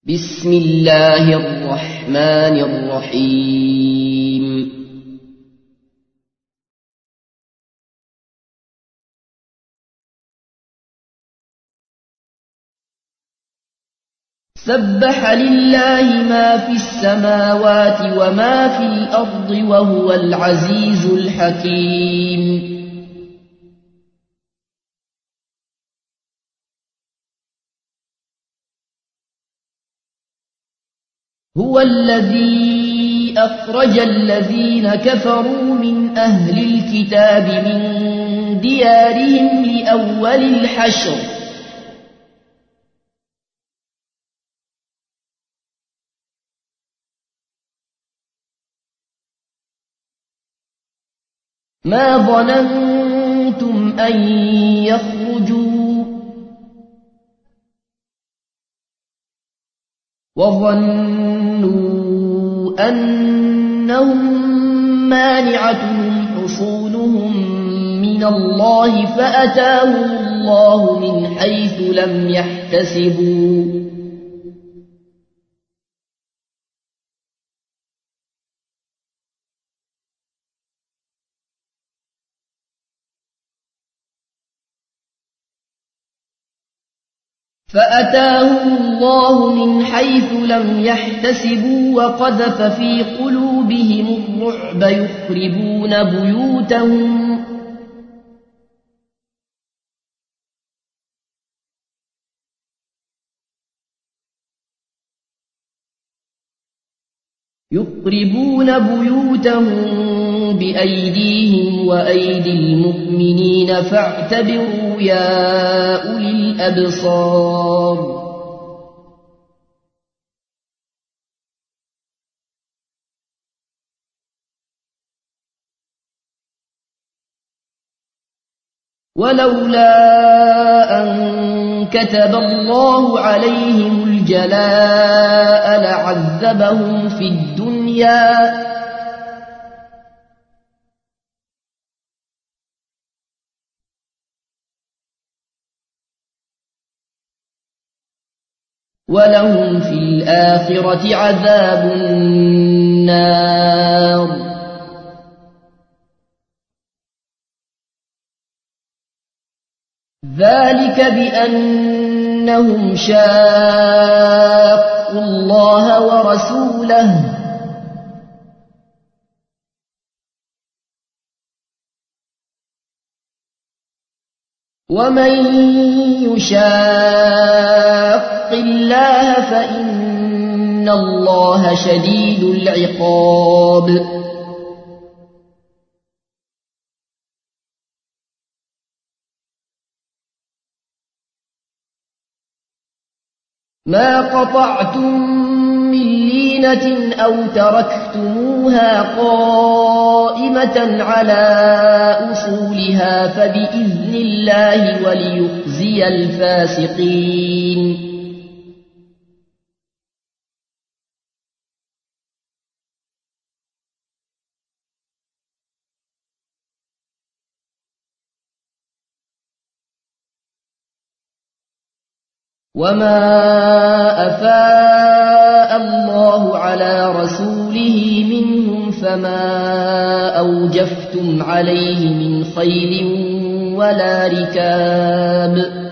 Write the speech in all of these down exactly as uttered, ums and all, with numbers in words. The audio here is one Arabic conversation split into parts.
بسم الله الرحمن الرحيم سبح لله ما في السماوات وما في الأرض وهو العزيز الحكيم هو الذي أخرج الذين كفروا من أهل الكتاب من ديارهم لأول الحشر ما ظننتم أن يخرجوا وظنوا أنهم مانعتهم حصونهم من الله فأتاهم الله من حيث لم يحتسبوا فأتاهم الله من حيث لم يحتسبوا وقذف في قلوبهم الرعب يخربون بيوتهم يخربون بيوتهم بأيديهم وأيدي المؤمنين فاعتبروا يا أولي الأبصار ولولا أن كتب الله عليهم الجلاء لعذبهم في الدنيا ولهم في الآخرة عذاب النار ذلك بأنهم شاقوا الله ورسوله ومن يشاق الله فإن الله شديد العقاب ما قطعتم من لينة أو تركتموها قائمة على أصولها فبإذن الله وليخزي الفاسقين وما أفاء الله على رسوله منهم فما أوجفتم عليه من خيل ولا ركاب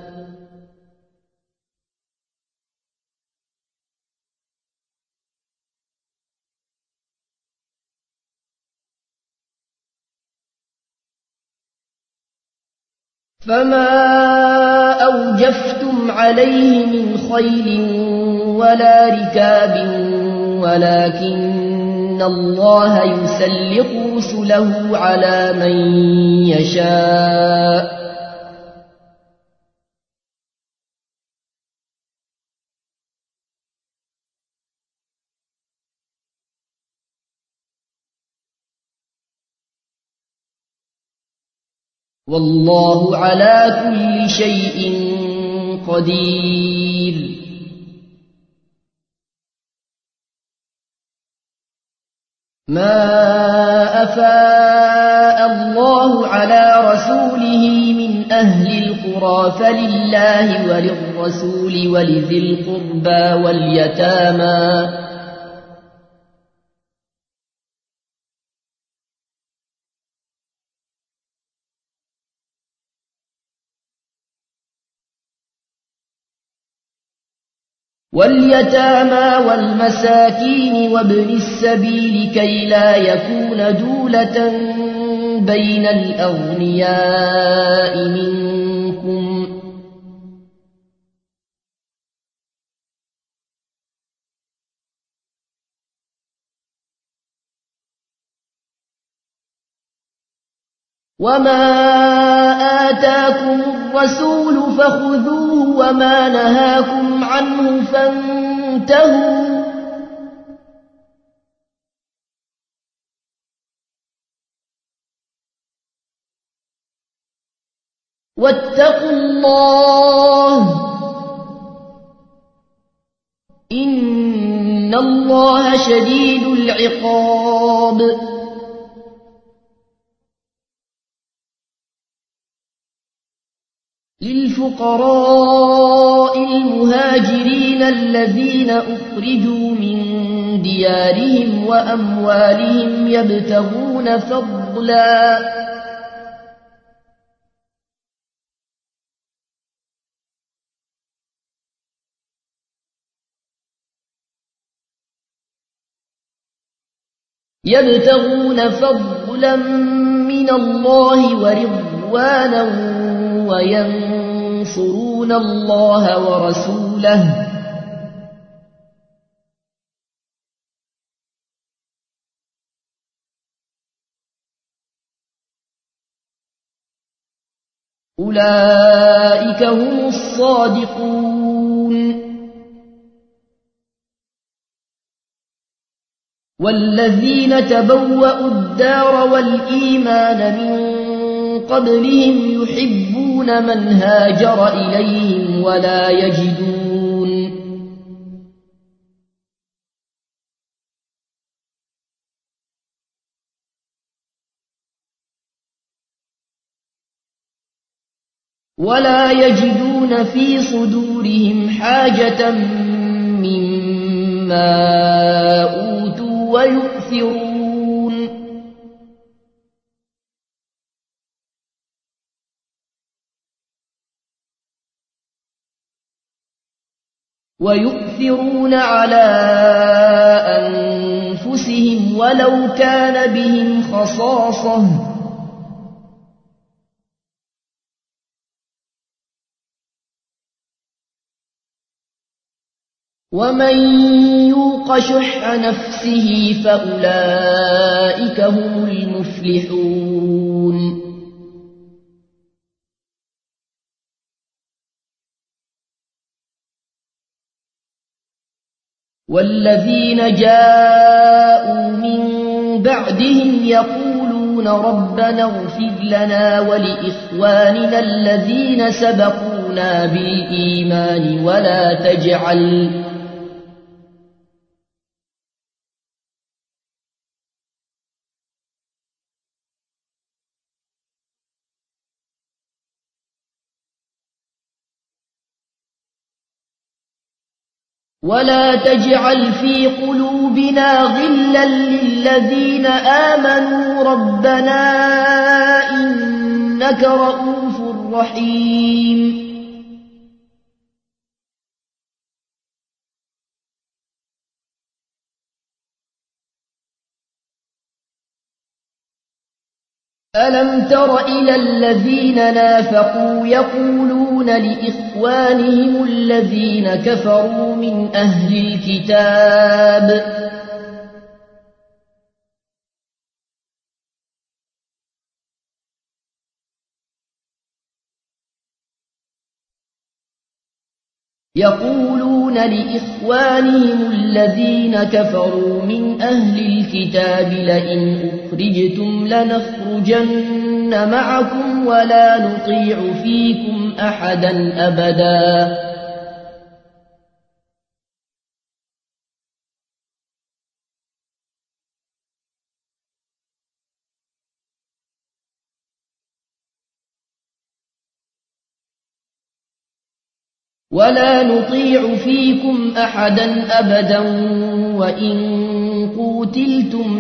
فما أوجفتم عليه من خيل ولا ركاب ولكن الله يسلط رسله على من يشاء والله على كل شيء قدير ما أفاء الله على رسوله من أهل القرى فلله وللرسول ولذي القربى واليتامى واليتامى والمساكين وابن السبيل كي لا يكون دولة بين الأغنياء منكم وما آتاكم الرسول فخذوه وما نهاكم عنه فانتهوا واتقوا الله إن الله شديد العقاب للفقراء المهاجرين الذين أخرجوا من ديارهم وأموالهم يبتغون فضلا يبتغون فضلا من الله ورضوانا وينصرون الله ورسوله أولئك هم الصادقون والذين تبوأوا الدار والإيمان من قبلهم يحبون من هاجر إليهم ولا يجدون ولا يجدون في صدورهم حاجة مما أوتوا ويؤثرون ويؤثرون على أنفسهم ولو كان بهم خصاصة ومن يوق شح نفسه فأولئك هم المفلحون والذين جاءوا من بعدهم يقولون ربنا اغفر لنا ولإخواننا الذين سبقونا بالإيمان ولا تجعل ولا تجعل في قلوبنا غلا للذين آمنوا ربنا إنك رؤوف رحيم ألم تر إلى الذين نافقوا يقولون لإخوانهم الذين كفروا من أهل الكتاب يقولون لإخوانهم الذين كفروا من أهل الكتاب لئن أخرجتم لنخرجن معكم ولا نطيع فيكم أحدا أبدا ولا نطيع فيكم أحدا أبدا وإن قوتلتم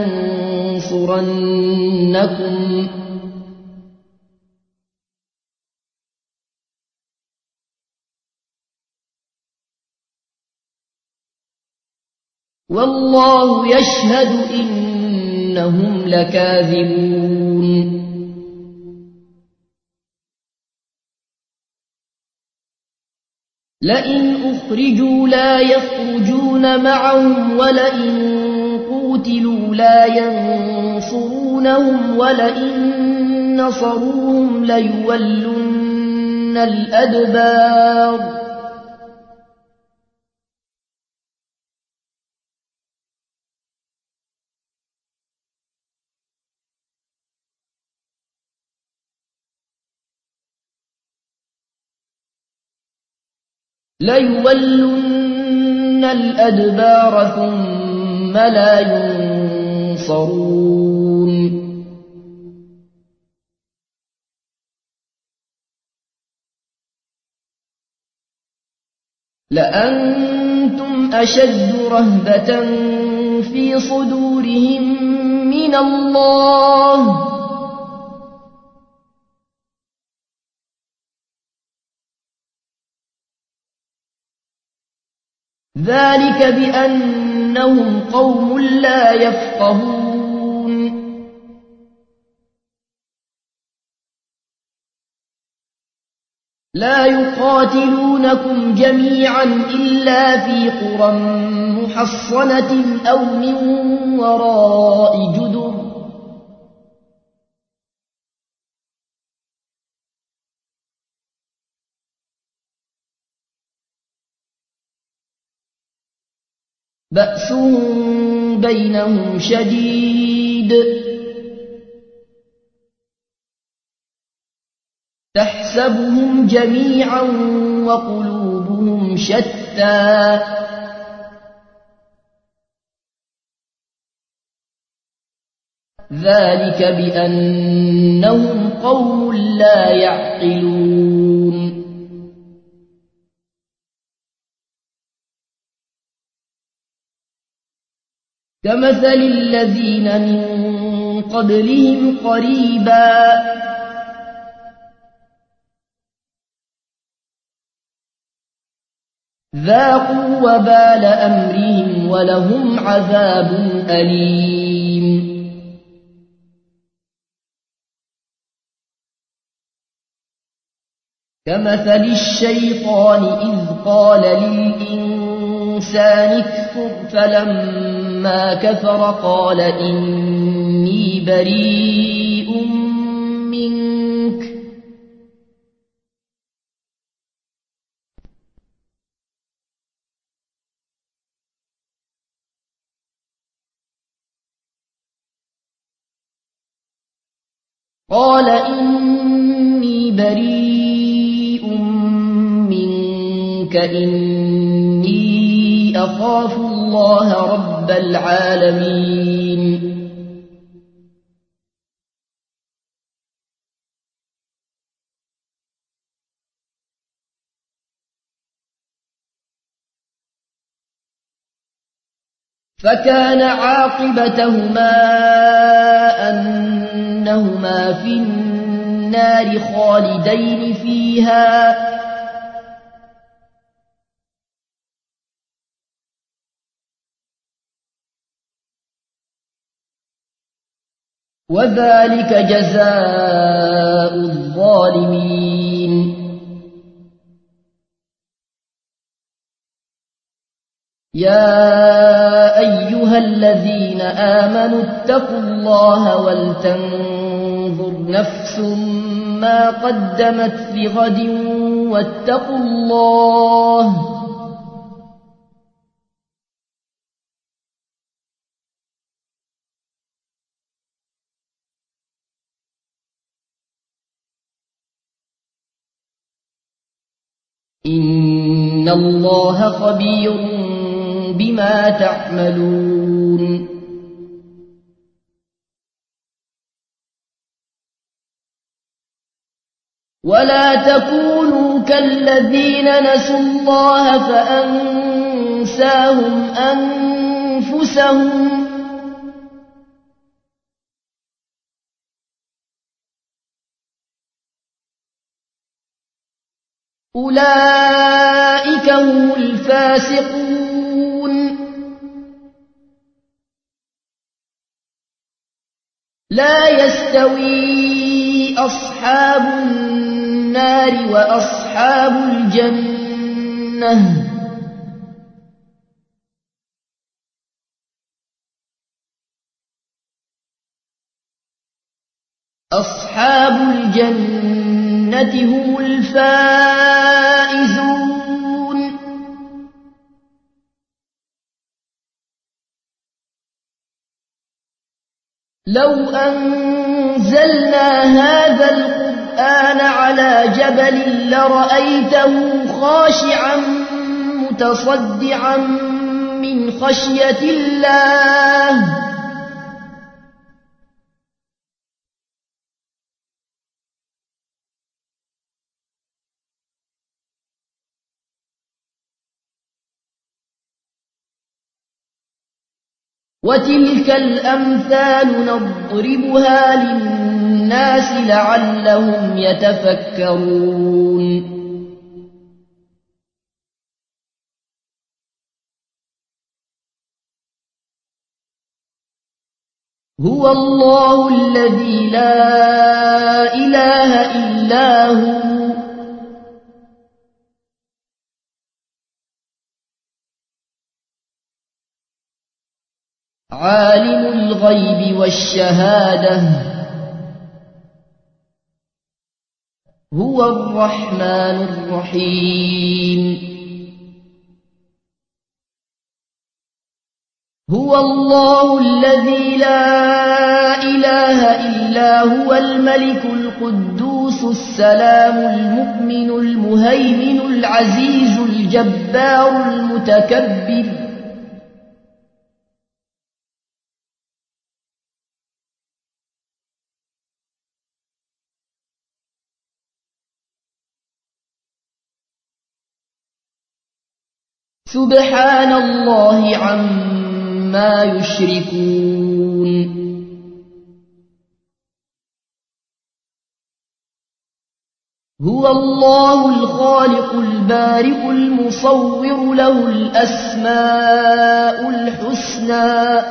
لننصرنكم والله يشهد إنهم لكاذبون لئن أخرجوا لا يخرجون معهم ولئن قوتلوا لا ينصرونهم ولئن نصروهم ليولن الأدبار ليولن الأدبار ثم لا ينصرون لأنتم أشد رهبة في صدورهم من الله ذلك بأنهم قوم لا يفقهون لا يقاتلونكم جميعا إلا في قرى محصنة أو من وراء جدر بأسهم بينهم شديد تحسبهم جميعا وقلوبهم شتى ذلك بأنهم قوم لا يعقلون كمثل الذين من قبلهم قريبا ذاقوا وبال أمرهم ولهم عذاب أليم كمثل الشيطان إذ قال للإنسان اكفر فلما كفر قال إني بريء منك قال إني بريء منك إني أخاف الله رب العالمين فكان عاقبتهما أنهما في النار خالدين فيها وذلك جزاء الظالمين يا أيها الذين آمنوا اتقوا الله ولتنظر نفس ما قدمت لغد واتقوا الله إن الله خبير بما تعملون ولا تكونوا كالذين نسوا الله فأنساهم أنفسهم أولئك هم الفاسقون لا يستوي أصحاب النار وأصحاب الجنة أصحاب الجنة هم الفائزون لو أنزلنا هذا القرآن على جبل لرأيته خاشعا متصدعا من خشية الله وتلك الأمثال نضربها للناس لعلهم يتفكرون هو الله الذي لا إله إلا هو عالم الغيب والشهادة هو الرحمن الرحيم هو الله الذي لا إله إلا هو الملك القدوس السلام المؤمن المهيمن العزيز الجبار المتكبر سبحان الله عما يشركون هو الله الخالق البارئ المصور له الأسماء الحسنى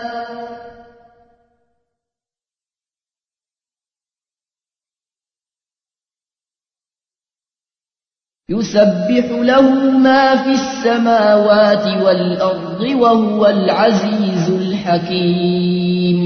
يسبح له ما في السماوات والأرض وهو العزيز الحكيم